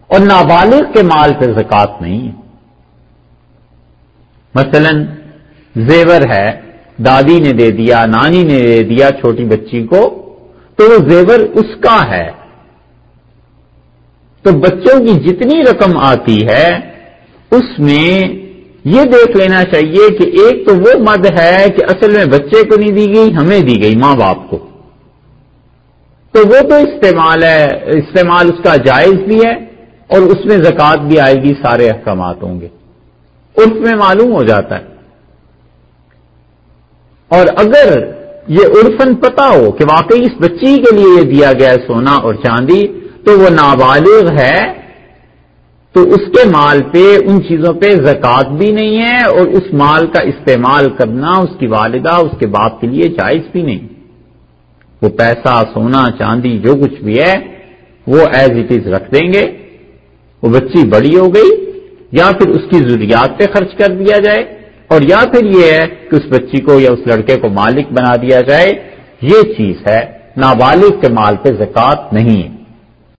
اور نابالغ کے مال پہ زکوٰۃ نہیں ہے۔ مثلا زیور ہے، دادی نے دے دیا، نانی نے دے دیا چھوٹی بچی کو، تو وہ زیور اس کا ہے، تو بچوں کی جتنی رقم آتی ہے اس میں یہ دیکھ لینا چاہیے کہ ایک تو وہ مد ہے کہ اصل میں بچے کو نہیں دی گئی، ہمیں دی گئی ماں باپ کو، تو وہ تو استعمال ہے، استعمال اس کا جائز بھی ہے اور اس میں زکوٰۃ بھی آئے گی، سارے احکامات ہوں گے، عرف میں معلوم ہو جاتا ہے۔ اور اگر یہ عرفاً پتہ ہو کہ واقعی اس بچی کے لیے یہ دیا گیا ہے سونا اور چاندی، تو وہ نابالغ ہے تو اس کے مال پہ ان چیزوں پہ زکوٰۃ بھی نہیں ہے، اور اس مال کا استعمال کرنا اس کی والدہ اس کے باپ کے لیے جائز بھی نہیں۔ وہ پیسہ، سونا، چاندی جو کچھ بھی ہے وہ ایز اٹ از رکھ دیں گے، وہ بچی بڑی ہو گئی یا پھر اس کی ضروریات پہ خرچ کر دیا جائے، اور یا پھر یہ ہے کہ اس بچی کو یا اس لڑکے کو مالک بنا دیا جائے، یہ چیز ہے، نابالغ کے مال پہ زکوٰۃ نہیں ہے۔